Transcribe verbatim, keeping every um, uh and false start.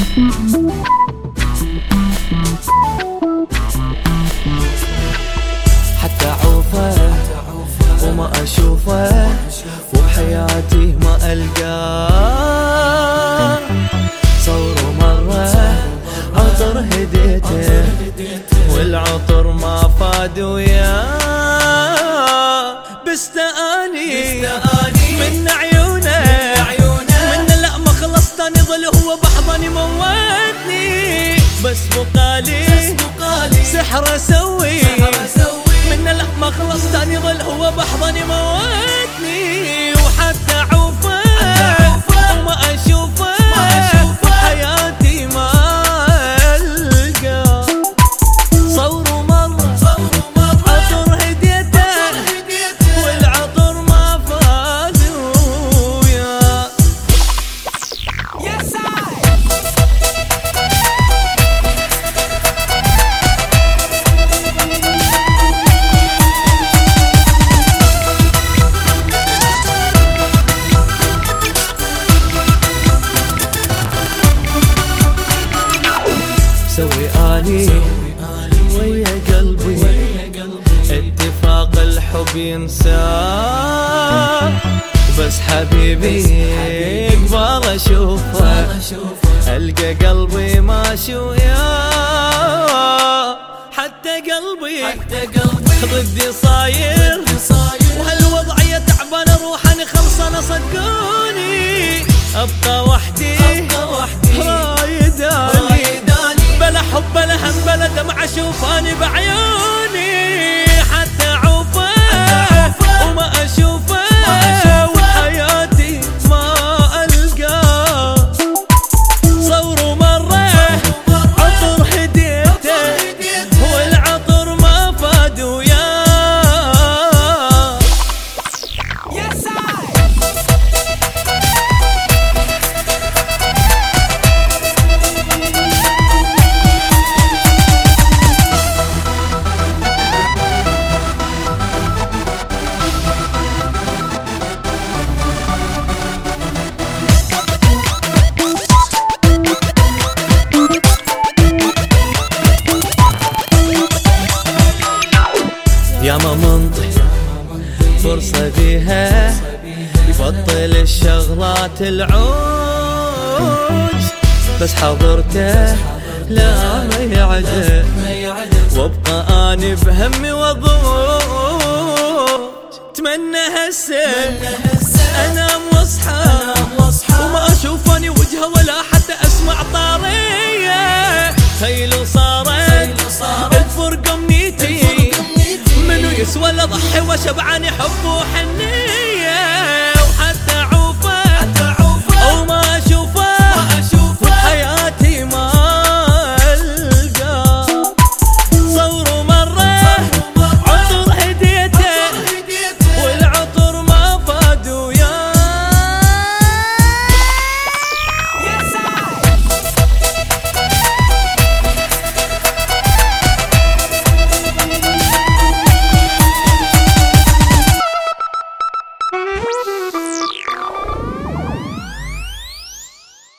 حتى عوفه وما أشوفه وبحياتي ما ألقاه، صور مرة عطر هديته والعطر ما فاد وياه، بستاني من عيونه من لا ما خلصتني ظل هو بحضني موتني، بس بقالي سحر اسوي من لا ما خلصتني ظل هو بحضني موتني، وحتى عوفه وما اشوفه حياتي ما القى، صور مرة عطر هديته والعطر ما فاد وياه. سوي آلي ويا قلبي اتفاق الحب ينساه، بس حبيبي قبال اشوفه القى قلبي ماشي وياه، حتى قلبي ضدي صاير وهالوضعية تعبانة روحاني خلصانة صدقوني، ابقى وحدي رايداني بلا حب بلا هم بلا دمع اشوفاني بعيوني، حتى عوفه وما اشوفه وحياتي ما القاه، صور مرة عطر هديته والعطر ما فاد وياه. يا ما منطي فرصة بيها يبطل الشغلات العوج، بس حضرته لا ما يعدل وابقى اني بهمي وضوج، اتمنى هسه انام واصحى وما اشوفني وجهه ولا حتى اسمع طاريه، هي لو صارت الفرقه امنيتي منو يسوى اضحي وشبعاني حب وحنين.